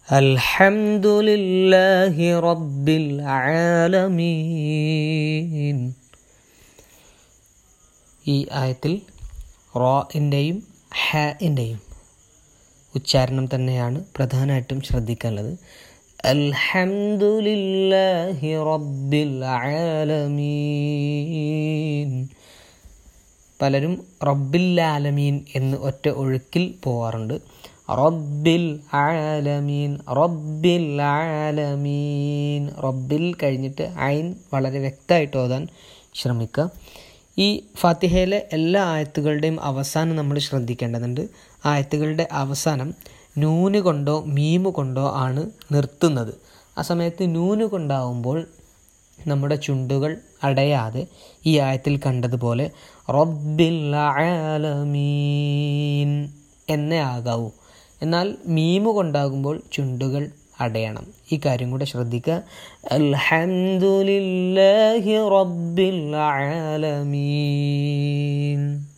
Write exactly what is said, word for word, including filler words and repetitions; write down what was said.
അൽഹംദുലില്ലാഹി റബ്ബിൽ ആലമീൻ. ഈ ആയത്തിൽ റോഇൻ്റെയും ഹാഇൻ്റെയും ഉച്ചാരണം തന്നെയാണ് പ്രധാനമായിട്ടും ശ്രദ്ധിക്കാനുള്ളത്. അൽഹംദുലില്ലാഹി റബ്ബിൽ ആലമീൻ. പലരും റബ്ബിൽ ആലമീൻ എന്ന് ഒറ്റ ഒഴുക്കിൽ പോവാറുണ്ട്. റബ്ബിൽ ആലമീൻ, റബ്ബിൽ ആലമീൻ. റബ്ബിൽ കഴിഞ്ഞിട്ട് ഐൻ വളരെ വ്യക്തമായിട്ട് ഓതാൻ ശ്രമിക്കുക. ഈ ഫാത്തിഹയിലെ എല്ലാ ആയത്തുകളുടെയും അവസാനം നമ്മൾ ശ്രദ്ധിക്കേണ്ടതുണ്ട്. ആയത്തുകളുടെ അവസാനം നൂന് കൊണ്ടോ മീമ് കൊണ്ടോ ആണ് നിർത്തുന്നത്. ആ സമയത്ത് നൂന് കൊണ്ടാവുമ്പോൾ നമ്മുടെ ചുണ്ടുകൾ അടയാതെ ഈ ആയത്തിൽ കണ്ടതുപോലെ റബ്ബിൽ ആലമീൻ എന്നേ ആകാവൂ. എന്നാൽ മീമ് കൊണ്ടാകുമ്പോൾ ചുണ്ടുകൾ അടയണം. ഈ കാര്യം കൂടെ ശ്രദ്ധിക്കുക. അൽഹംദുലില്ലാഹി റബ്ബിൽ ആലമീൻ.